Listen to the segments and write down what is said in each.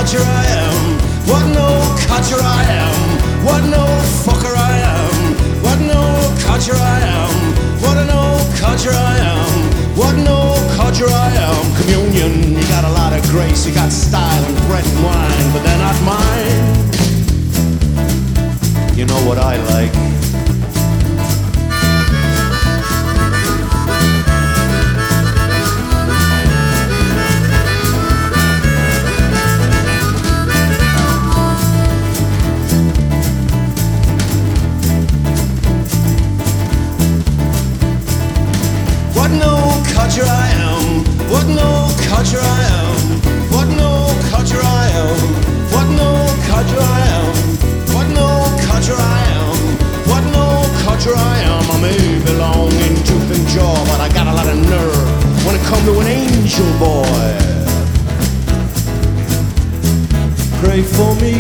codger I am. What an old codger I am. What an old fucker I am. What an old codger I am. What an old codger I am. What an old codger I am. Communion, you got a lot of grace, you got style and bread and wine, but they're not mine. You know what I like? What an old codger I am. What an old codger I am. What an old codger I am. What an old codger I am. What an old codger I am. What an old codger I am. I may belong in tooth and jaw, but I got a lot of nerve when it comes to an angel boy. Pray for me.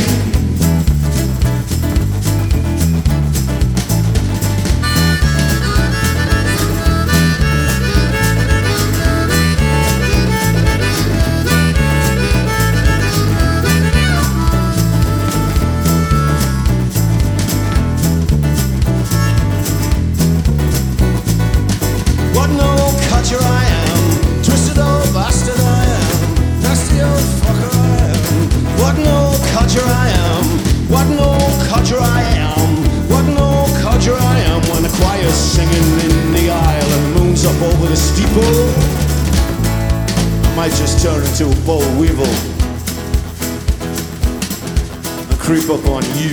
What an old codger I am. Twisted old bastard I am. Nasty old fucker I am. What an old codger I am. What an old codger I am. What an old codger I am. When the choir's singing in the aisle and the moon's up over the steeple, I might just turn into a boll weevil and creep up on you.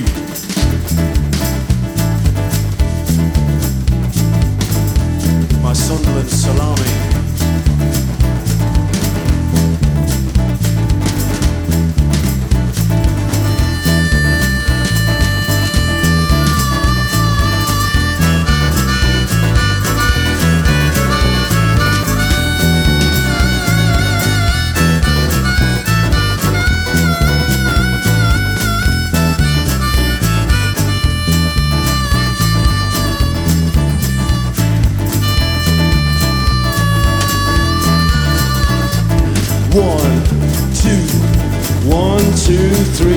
My Sunderland salami. One, two, 1, 2, 3.